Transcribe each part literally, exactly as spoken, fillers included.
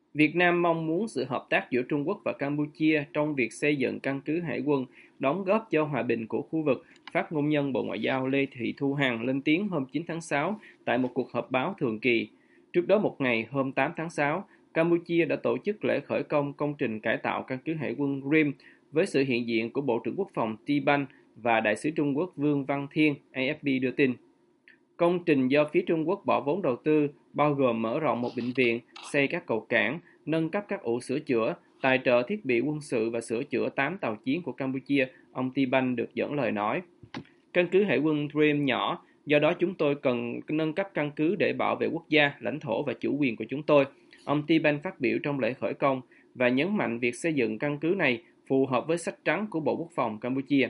Việt Nam mong muốn sự hợp tác giữa Trung Quốc và Campuchia trong việc xây dựng căn cứ hải quân, đóng góp cho hòa bình của khu vực, phát ngôn nhân Bộ Ngoại giao Lê Thị Thu Hằng lên tiếng hôm chín tháng sáu tại một cuộc họp báo thường kỳ. Trước đó một ngày, hôm tám tháng sáu, Campuchia đã tổ chức lễ khởi công công trình cải tạo căn cứ hải quân Rim với sự hiện diện của Bộ trưởng Quốc phòng Ti Banh và Đại sứ Trung Quốc Vương Văn Thiên, a ép pê đưa tin. Công trình do phía Trung Quốc bỏ vốn đầu tư, bao gồm mở rộng một bệnh viện, xây các cầu cảng, nâng cấp các ụ sửa chữa, tài trợ thiết bị quân sự và sửa chữa tám tàu chiến của Campuchia, ông Ti Banh được dẫn lời nói. Căn cứ hải quân Dream nhỏ, do đó chúng tôi cần nâng cấp căn cứ để bảo vệ quốc gia, lãnh thổ và chủ quyền của chúng tôi. Ông Ti Banh phát biểu trong lễ khởi công và nhấn mạnh việc xây dựng căn cứ này phù hợp với sách trắng của Bộ Quốc phòng Campuchia.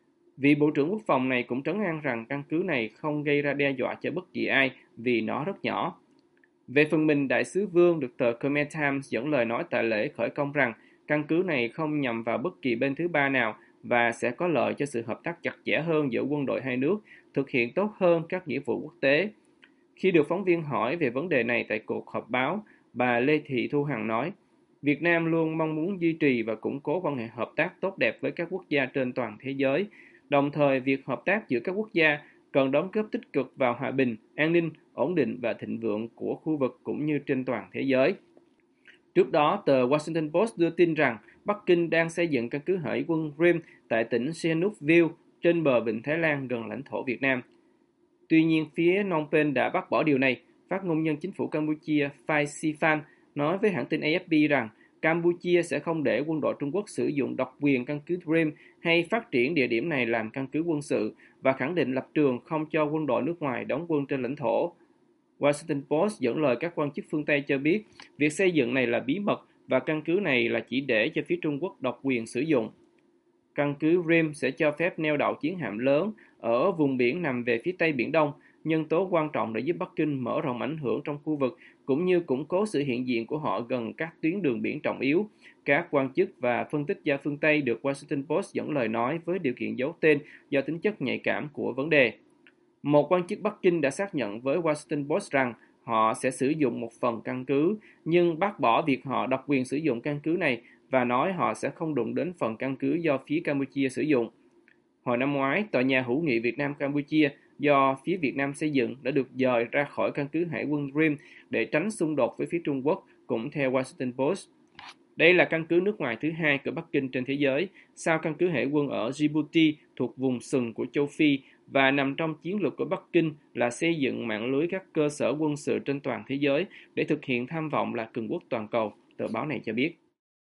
Vị Bộ trưởng Quốc phòng này cũng trấn an rằng căn cứ này không gây ra đe dọa cho bất kỳ ai vì nó rất nhỏ. Về phần mình, Đại sứ Vương được tờ Khmer Times dẫn lời nói tại lễ khởi công rằng căn cứ này không nhằm vào bất kỳ bên thứ ba nào và sẽ có lợi cho sự hợp tác chặt chẽ hơn giữa quân đội hai nước, thực hiện tốt hơn các nghĩa vụ quốc tế. Khi được phóng viên hỏi về vấn đề này tại cuộc họp báo, bà Lê Thị Thu Hằng nói, Việt Nam luôn mong muốn duy trì và củng cố quan hệ hợp tác tốt đẹp với các quốc gia trên toàn thế giới. Đồng thời, việc hợp tác giữa các quốc gia cần đóng góp tích cực vào hòa bình, an ninh, ổn định và thịnh vượng của khu vực cũng như trên toàn thế giới. Trước đó, tờ Washington Post đưa tin rằng Bắc Kinh đang xây dựng căn cứ hải quân Rim tại tỉnh Sihanoukville trên bờ vịnh Thái Lan gần lãnh thổ Việt Nam. Tuy nhiên, phía Phnom Penh đã bác bỏ điều này. Phát ngôn nhân chính phủ Campuchia Phai Siphan nói với hãng tin a ép pê rằng Campuchia sẽ không để quân đội Trung Quốc sử dụng độc quyền căn cứ Rim hay phát triển địa điểm này làm căn cứ quân sự và khẳng định lập trường không cho quân đội nước ngoài đóng quân trên lãnh thổ. Washington Post dẫn lời các quan chức phương Tây cho biết việc xây dựng này là bí mật và căn cứ này là chỉ để cho phía Trung Quốc độc quyền sử dụng. Căn cứ Rim sẽ cho phép neo đậu chiến hạm lớn ở vùng biển nằm về phía Tây Biển Đông, nhân tố quan trọng để giúp Bắc Kinh mở rộng ảnh hưởng trong khu vực cũng như củng cố sự hiện diện của họ gần các tuyến đường biển trọng yếu. Các quan chức và phân tích gia phương Tây được Washington Post dẫn lời nói với điều kiện giấu tên do tính chất nhạy cảm của vấn đề. Một quan chức Bắc Kinh đã xác nhận với Washington Post rằng họ sẽ sử dụng một phần căn cứ, nhưng bác bỏ việc họ độc quyền sử dụng căn cứ này và nói họ sẽ không đụng đến phần căn cứ do phía Campuchia sử dụng. Hồi năm ngoái, tòa nhà hữu nghị Việt Nam-Campuchia do phía Việt Nam xây dựng đã được dời ra khỏi căn cứ hải quân Rim để tránh xung đột với phía Trung Quốc, cũng theo Washington Post. Đây là căn cứ nước ngoài thứ hai của Bắc Kinh trên thế giới, sau căn cứ hải quân ở Djibouti thuộc vùng sừng của châu Phi và nằm trong chiến lược của Bắc Kinh là xây dựng mạng lưới các cơ sở quân sự trên toàn thế giới để thực hiện tham vọng là cường quốc toàn cầu, tờ báo này cho biết.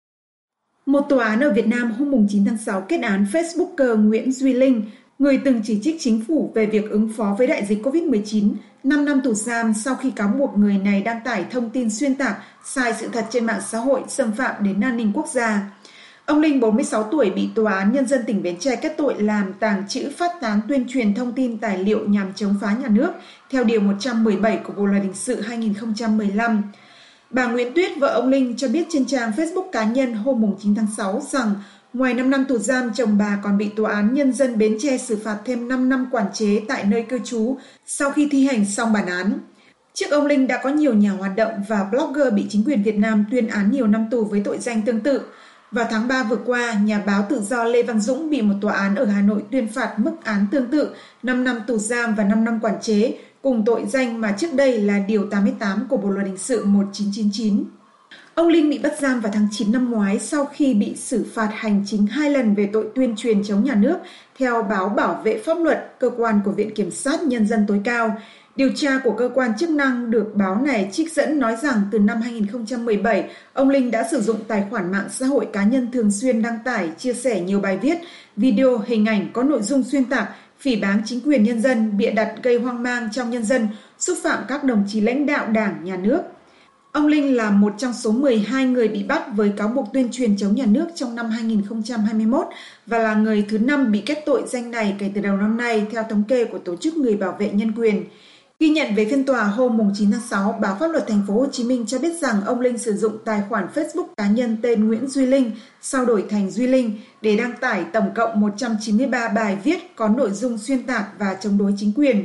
Một tòa án ở Việt Nam hôm chín tháng sáu kết án Facebooker Nguyễn Duy Linh, người từng chỉ trích chính phủ về việc ứng phó với đại dịch covid mười chín, năm năm tù giam sau khi cáo buộc người này đăng tải thông tin xuyên tạc, sai sự thật trên mạng xã hội xâm phạm đến an ninh quốc gia. Ông Linh, bốn mươi sáu tuổi, bị Tòa án Nhân dân tỉnh Bến Tre kết tội làm tàng trữ, phát tán, tuyên truyền thông tin tài liệu nhằm chống phá nhà nước theo Điều một trăm mười bảy của Bộ Luật Hình sự hai nghìn không trăm mười lăm. Bà Nguyễn Tuyết, vợ ông Linh, cho biết trên trang Facebook cá nhân hôm chín tháng sáu rằng ngoài năm năm tù giam, chồng bà còn bị Tòa án Nhân dân Bến Tre xử phạt thêm năm năm quản chế tại nơi cư trú sau khi thi hành xong bản án. Trước ông Linh đã có nhiều nhà hoạt động và blogger bị chính quyền Việt Nam tuyên án nhiều năm tù với tội danh tương tự. Vào tháng ba vừa qua, nhà báo tự do Lê Văn Dũng bị một tòa án ở Hà Nội tuyên phạt mức án tương tự năm năm tù giam và năm năm quản chế, cùng tội danh mà trước đây là Điều tám mươi tám của Bộ Luật Hình sự một nghìn chín trăm chín mươi chín. Ông Linh bị bắt giam vào tháng chín năm ngoái sau khi bị xử phạt hành chính hai lần về tội tuyên truyền chống nhà nước, theo báo Bảo vệ pháp luật, cơ quan của Viện Kiểm sát Nhân dân tối cao. Điều tra của cơ quan chức năng được báo này trích dẫn nói rằng từ năm hai nghìn không trăm mười bảy, ông Linh đã sử dụng tài khoản mạng xã hội cá nhân thường xuyên đăng tải, chia sẻ nhiều bài viết, video, hình ảnh có nội dung xuyên tạc, phỉ báng chính quyền nhân dân, bịa đặt gây hoang mang trong nhân dân, xúc phạm các đồng chí lãnh đạo Đảng, Nhà nước. Ông Linh là một trong số mười hai người bị bắt với cáo buộc tuyên truyền chống nhà nước trong năm hai nghìn không trăm hai mươi mốt và là người thứ năm bị kết tội danh này kể từ đầu năm nay theo thống kê của Tổ chức Người bảo vệ nhân quyền. Ghi nhận về phiên tòa hôm chín tháng sáu, báo Pháp luật Thành phố Hồ Chí Minh cho biết rằng ông Linh sử dụng tài khoản Facebook cá nhân tên Nguyễn Duy Linh, sau đổi thành Duy Linh, để đăng tải tổng cộng một trăm chín mươi ba bài viết có nội dung xuyên tạc và chống đối chính quyền.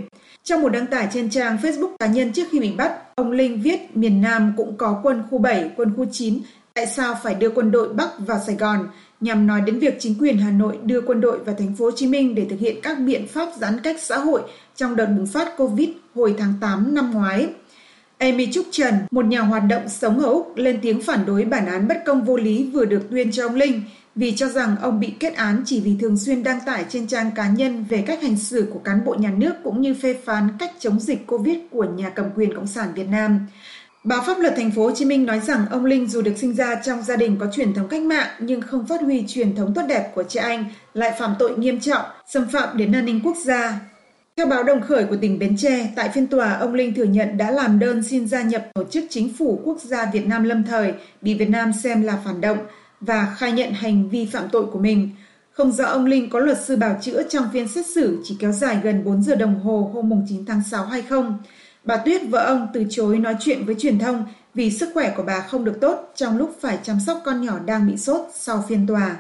Trong một đăng tải trên trang Facebook cá nhân trước khi bị bắt, ông Linh viết miền Nam cũng có quân khu bảy, quân khu chín, tại sao phải đưa quân đội Bắc vào Sài Gòn, nhằm nói đến việc chính quyền Hà Nội đưa quân đội vào thành phố Hồ Chí Minh để thực hiện các biện pháp giãn cách xã hội trong đợt bùng phát Covid hồi tháng tám năm ngoái. Amy Trúc Trần, một nhà hoạt động sống ở Úc, lên tiếng phản đối bản án bất công vô lý vừa được tuyên cho ông Linh vì cho rằng ông bị kết án chỉ vì thường xuyên đăng tải trên trang cá nhân về cách hành xử của cán bộ nhà nước cũng như phê phán cách chống dịch Covid của nhà cầm quyền Cộng sản Việt Nam. Báo Pháp luật Thành phố Hồ Chí Minh nói rằng ông Linh dù được sinh ra trong gia đình có truyền thống cách mạng nhưng không phát huy truyền thống tốt đẹp của cha anh, lại phạm tội nghiêm trọng, xâm phạm đến an ninh quốc gia. Theo báo Đồng Khởi của tỉnh Bến Tre, tại phiên tòa, ông Linh thừa nhận đã làm đơn xin gia nhập Tổ chức Chính phủ Quốc gia Việt Nam lâm thời, bị Việt Nam xem là phản động, và khai nhận hành vi phạm tội của mình. Không rõ ông Linh có luật sư bào chữa trong phiên xét xử chỉ kéo dài gần bốn giờ đồng hồ hôm chín tháng sáu hay không. Bà Tuyết, vợ ông, từ chối nói chuyện với truyền thông vì sức khỏe của bà không được tốt trong lúc phải chăm sóc con nhỏ đang bị sốt sau phiên tòa.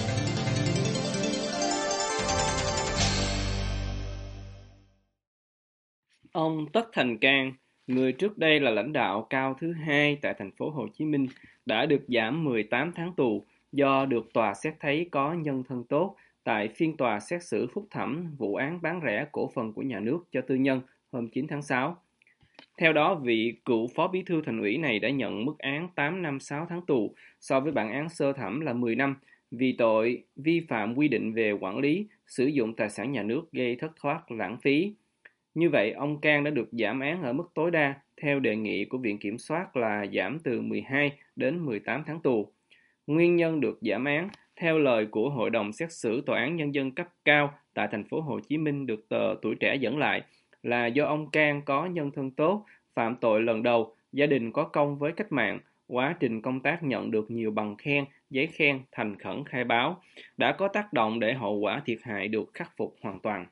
Ông Tất Thành Cang, người trước đây là lãnh đạo cao thứ hai tại thành phố Hồ Chí Minh, đã được giảm mười tám tháng tù do được tòa xét thấy có nhân thân tốt tại phiên tòa xét xử phúc thẩm vụ án bán rẻ cổ phần của nhà nước cho tư nhân hôm chín tháng sáu. Theo đó, vị cựu phó bí thư thành ủy này đã nhận mức án tám năm sáu tháng tù so với bản án sơ thẩm là mười năm vì tội vi phạm quy định về quản lý, sử dụng tài sản nhà nước gây thất thoát lãng phí. Như vậy, ông Cang đã được giảm án ở mức tối đa theo đề nghị của Viện Kiểm soát là giảm từ mười hai đến mười tám tháng tù. Nguyên nhân được giảm án, theo lời của Hội đồng xét xử Tòa án Nhân dân cấp cao tại thành phố Hồ Chí Minh được tờ Tuổi Trẻ dẫn lại, là do ông Cang có nhân thân tốt, phạm tội lần đầu, gia đình có công với cách mạng, quá trình công tác nhận được nhiều bằng khen, giấy khen, thành khẩn khai báo, đã có tác động để hậu quả thiệt hại được khắc phục hoàn toàn.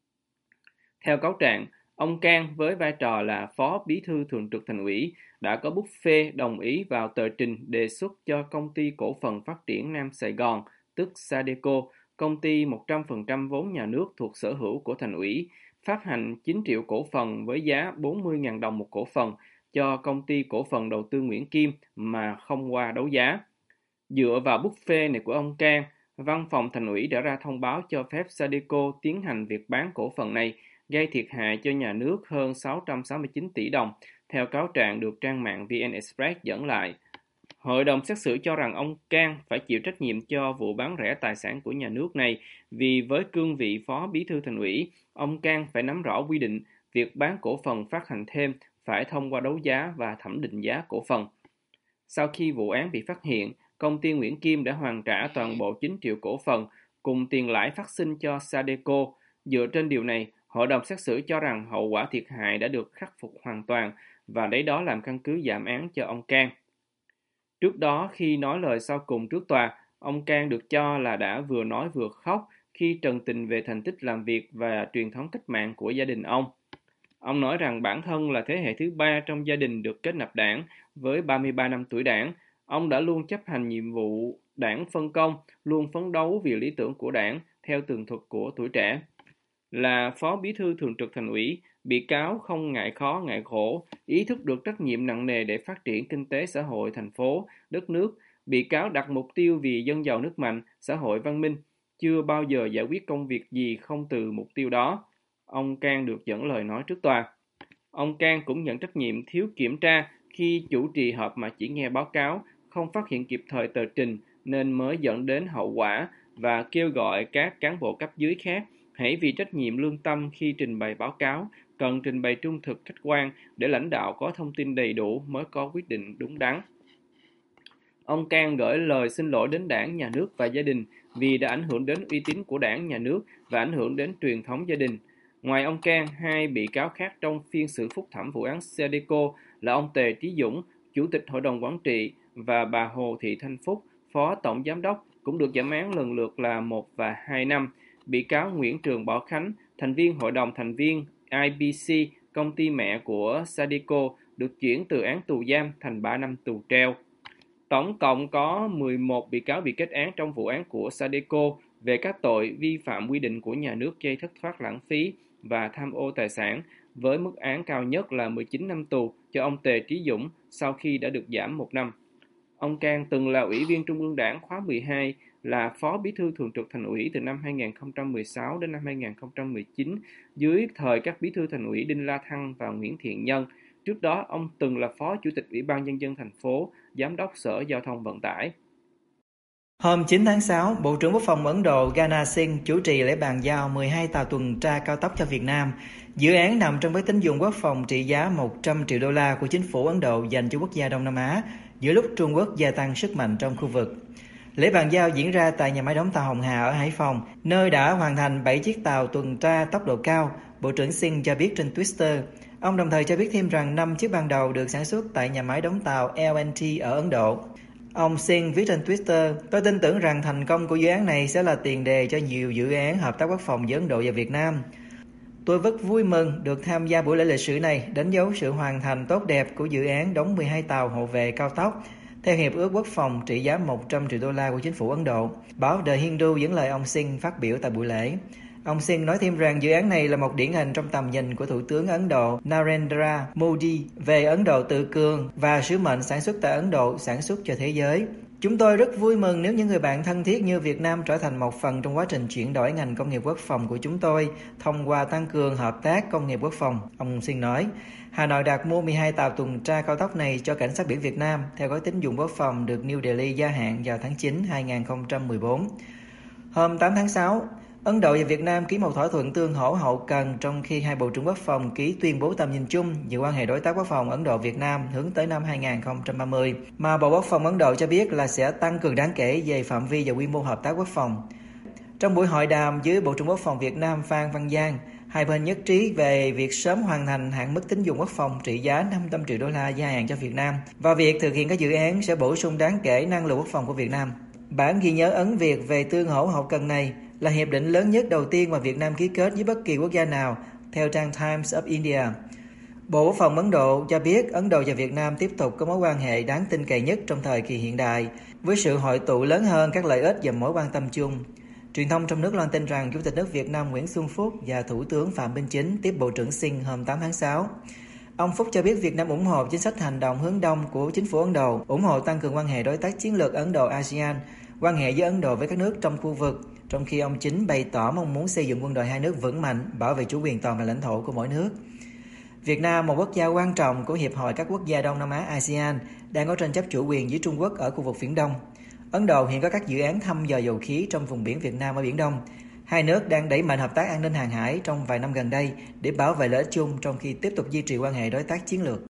Theo cáo trạng, ông Cang với vai trò là Phó Bí thư Thường trực Thành ủy đã có bút phê đồng ý vào tờ trình đề xuất cho Công ty Cổ phần Phát triển Nam Sài Gòn, tức Sadeco, công ty một trăm phần trăm vốn nhà nước thuộc sở hữu của Thành ủy, phát hành chín triệu cổ phần với giá bốn mươi nghìn đồng một cổ phần cho Công ty Cổ phần Đầu tư Nguyễn Kim mà không qua đấu giá. Dựa vào bút phê này của ông Cang, Văn phòng Thành ủy đã ra thông báo cho phép Sadeco tiến hành việc bán cổ phần này, gây thiệt hại cho nhà nước hơn sáu trăm sáu mươi chín tỷ đồng, theo cáo trạng được trang mạng vê en Express dẫn lại. Hội đồng xét xử cho rằng ông Cang phải chịu trách nhiệm cho vụ bán rẻ tài sản của nhà nước này vì với cương vị Phó Bí thư Thành ủy, ông Cang phải nắm rõ quy định việc bán cổ phần phát hành thêm phải thông qua đấu giá và thẩm định giá cổ phần. Sau khi vụ án bị phát hiện, công ty Nguyễn Kim đã hoàn trả toàn bộ chín triệu cổ phần cùng tiền lãi phát sinh cho Sadeco. Dựa trên điều này, Hội đồng xét xử cho rằng hậu quả thiệt hại đã được khắc phục hoàn toàn và lấy đó làm căn cứ giảm án cho ông Cang. Trước đó, khi nói lời sau cùng trước tòa, ông Cang được cho là đã vừa nói vừa khóc khi trần tình về thành tích làm việc và truyền thống cách mạng của gia đình ông. Ông nói rằng bản thân là thế hệ thứ ba trong gia đình được kết nạp đảng với ba mươi ba năm tuổi đảng. Ông đã luôn chấp hành nhiệm vụ đảng phân công, luôn phấn đấu vì lý tưởng của đảng theo tường thuật của Tuổi Trẻ. Là Phó Bí thư Thường trực Thành ủy, bị cáo không ngại khó ngại khổ, ý thức được trách nhiệm nặng nề để phát triển kinh tế xã hội thành phố, đất nước. Bị cáo đặt mục tiêu vì dân giàu nước mạnh, xã hội văn minh, chưa bao giờ giải quyết công việc gì không từ mục tiêu đó. Ông Cang được dẫn lời nói trước tòa. Ông Cang cũng nhận trách nhiệm thiếu kiểm tra khi chủ trì họp mà chỉ nghe báo cáo, không phát hiện kịp thời tờ trình nên mới dẫn đến hậu quả và kêu gọi các cán bộ cấp dưới khác hãy vì trách nhiệm lương tâm khi trình bày báo cáo, cần trình bày trung thực khách quan để lãnh đạo có thông tin đầy đủ mới có quyết định đúng đắn. Ông Cang gửi lời xin lỗi đến đảng, nhà nước và gia đình vì đã ảnh hưởng đến uy tín của đảng, nhà nước và ảnh hưởng đến truyền thống gia đình. Ngoài ông Cang, hai bị cáo khác trong phiên xử phúc thẩm vụ án Sadeco là ông Tề Trí Dũng, Chủ tịch Hội đồng Quản trị và bà Hồ Thị Thanh Phúc, Phó Tổng Giám đốc, cũng được giảm án lần lượt là một và hai năm. Bị cáo Nguyễn Trường Bảo Khánh, thành viên Hội đồng thành viên i bê xê, công ty mẹ của Sadeco, được chuyển từ án tù giam thành ba năm tù treo. Tổng cộng có mười một bị cáo bị kết án trong vụ án của Sadeco về các tội vi phạm quy định của nhà nước gây thất thoát lãng phí và tham ô tài sản, với mức án cao nhất là mười chín năm tù cho ông Tề Trí Dũng sau khi đã được giảm một năm. Ông Cang từng là Ủy viên Trung ương Đảng khóa mười hai, là Phó Bí thư Thường trực Thành ủy từ năm hai nghìn không trăm mười sáu đến năm hai nghìn không trăm mười chín dưới thời các Bí thư Thành ủy Đinh La Thăng và Nguyễn Thiện Nhân. Trước đó, ông từng là Phó Chủ tịch Ủy ban Nhân dân thành phố, Giám đốc Sở Giao thông Vận tải. Hôm chín tháng sáu, Bộ trưởng Quốc phòng Ấn Độ Gana Singh chủ trì lễ bàn giao mười hai tàu tuần tra cao tốc cho Việt Nam. Dự án nằm trong gói tín dụng quốc phòng trị giá một trăm triệu đô la của chính phủ Ấn Độ dành cho quốc gia Đông Nam Á, giữa lúc Trung Quốc gia tăng sức mạnh trong khu vực. Lễ bàn giao diễn ra tại nhà máy đóng tàu Hồng Hà ở Hải Phòng, nơi đã hoàn thành bảy chiếc tàu tuần tra tốc độ cao, Bộ trưởng Singh cho biết trên Twitter. Ông đồng thời cho biết thêm rằng năm chiếc ban đầu được sản xuất tại nhà máy đóng tàu L and T ở Ấn Độ. Ông Singh viết trên Twitter, tôi tin tưởng rằng thành công của dự án này sẽ là tiền đề cho nhiều dự án hợp tác quốc phòng giữa Ấn Độ và Việt Nam. Tôi rất vui mừng được tham gia buổi lễ lịch sử này, đánh dấu sự hoàn thành tốt đẹp của dự án đóng mười hai tàu hộ vệ cao tốc, theo Hiệp ước Quốc phòng trị giá một trăm triệu đô la của chính phủ Ấn Độ. Báo The Hindu dẫn lời ông Singh phát biểu tại buổi lễ. Ông Singh nói thêm rằng dự án này là một điển hình trong tầm nhìn của Thủ tướng Ấn Độ Narendra Modi về Ấn Độ tự cường và sứ mệnh sản xuất tại Ấn Độ sản xuất cho thế giới. Chúng tôi rất vui mừng nếu những người bạn thân thiết như Việt Nam trở thành một phần trong quá trình chuyển đổi ngành công nghiệp quốc phòng của chúng tôi thông qua tăng cường hợp tác công nghiệp quốc phòng, ông Singh nói. Hà Nội đặt mua mười hai tàu tuần tra cao tốc này cho Cảnh sát biển Việt Nam theo gói tín dụng quốc phòng được New Delhi gia hạn vào tháng chín năm hai nghìn không trăm mười bốn. Hôm tám tháng sáu, Ấn Độ và Việt Nam ký một thỏa thuận tương hỗ hậu cần trong khi hai Bộ trưởng Quốc phòng ký tuyên bố tầm nhìn chung về quan hệ đối tác quốc phòng Ấn Độ-Việt Nam hướng tới năm hai nghìn không trăm ba mươi, mà Bộ Quốc phòng Ấn Độ cho biết là sẽ tăng cường đáng kể về phạm vi và quy mô hợp tác quốc phòng. Trong buổi hội đàm với Bộ trưởng Quốc phòng Việt Nam Phan Văn Giang, hai bên nhất trí về việc sớm hoàn thành hạn mức tín dụng quốc phòng trị giá năm trăm triệu đô la gia hạn cho Việt Nam và việc thực hiện các dự án sẽ bổ sung đáng kể năng lực quốc phòng của Việt Nam. Bản ghi nhớ Ấn Việt về tương hỗ hậu cần này là hiệp định lớn nhất đầu tiên mà Việt Nam ký kết với bất kỳ quốc gia nào, theo trang Times of India. Bộ Quốc phòng Ấn Độ cho biết Ấn Độ và Việt Nam tiếp tục có mối quan hệ đáng tin cậy nhất trong thời kỳ hiện đại, với sự hội tụ lớn hơn các lợi ích và mối quan tâm chung. Truyền thông trong nước loan tin rằng Chủ tịch nước Việt Nam Nguyễn Xuân Phúc và Thủ tướng Phạm Minh Chính tiếp Bộ trưởng Singh hôm tám tháng sáu. Ông Phúc cho biết Việt Nam ủng hộ chính sách hành động hướng đông của chính phủ Ấn Độ, ủng hộ tăng cường quan hệ đối tác chiến lược Ấn Độ-a sê an, quan hệ giữa Ấn Độ với các nước trong khu vực, trong khi ông Chính bày tỏ mong muốn xây dựng quân đội hai nước vững mạnh, bảo vệ chủ quyền toàn vẹn lãnh thổ của mỗi nước. Việt Nam, một quốc gia quan trọng của Hiệp hội các quốc gia Đông Nam Á a sê an, đang có tranh chấp chủ quyền với Trung Quốc ở khu vực Viễn Đông. Ấn Độ hiện có các dự án thăm dò dầu khí trong vùng biển Việt Nam ở Biển Đông. Hai nước đang đẩy mạnh hợp tác an ninh hàng hải trong vài năm gần đây để bảo vệ lợi ích chung trong khi tiếp tục duy trì quan hệ đối tác chiến lược.